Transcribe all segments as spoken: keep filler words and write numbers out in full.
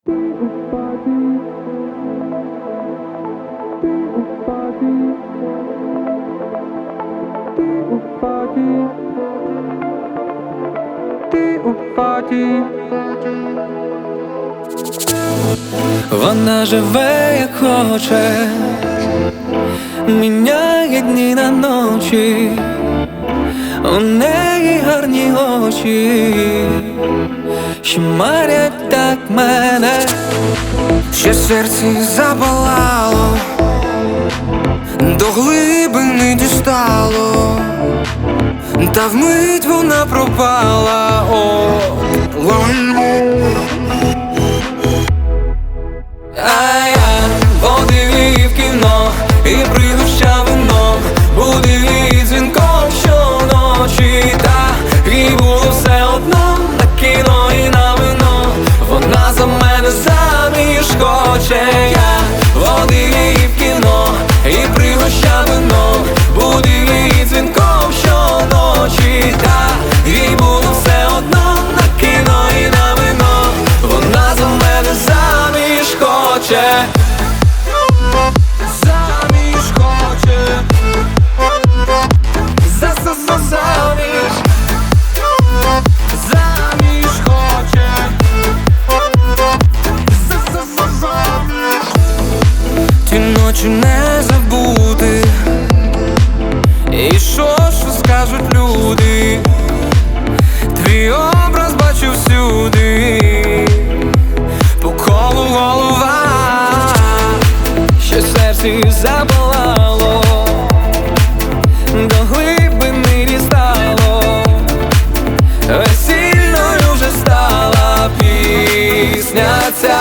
Вона живе як хоче, міняє дні на ночі, у неї гарні очі, що марять так мене, ще серці запалало, до глибини дістало, та вмить вона пропала. О, а я водив її в кіно і пригощав вином, будив її дзвінком щоночі, та їй було все одно на кіно і на вино. Вона за мене заміж хоче. Я водив її в кіно і пригощав вином, будив її дзвінком щоночі, та їй було все одно на кіно і на вино. Вона за мене заміж хоче. заміж хоче, За за за заміж. заміж хоче, за за за заміж. Ті ночі не забути, і що, що скажуть люди, твій образ бачу всюди, по колу голова, Ще серці запалало, до глибини дістало, весільною вже стала пісня ця.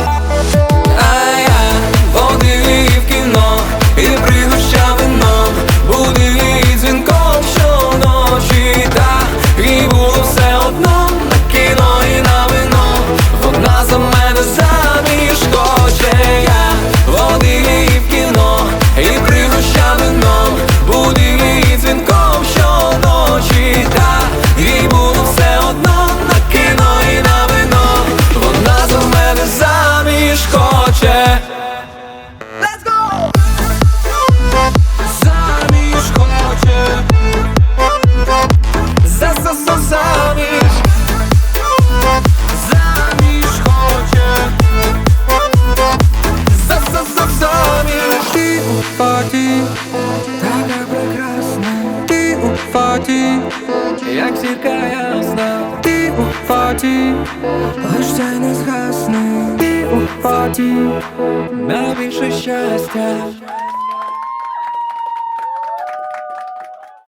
А я водив її в кіно і пригощав вином, будив її дзвінком щоночі, та їй було все одно на кіно і на вино. Вона за мене заміж хоче. Я водив її в кіно і пригощав вином, будив її дзвінком щоночі, та їй було все одно на кіно і на вино. Вона за мене заміж хоче. Let's go! Заміж хоче, За за за заміж. заміж хоче, За за за заміж. ти у фаті, така прекрасна, ти у фаті, Як зірка ясна, ти у фаті, лиш цей не згасне, ти у фаті. на більше щастя.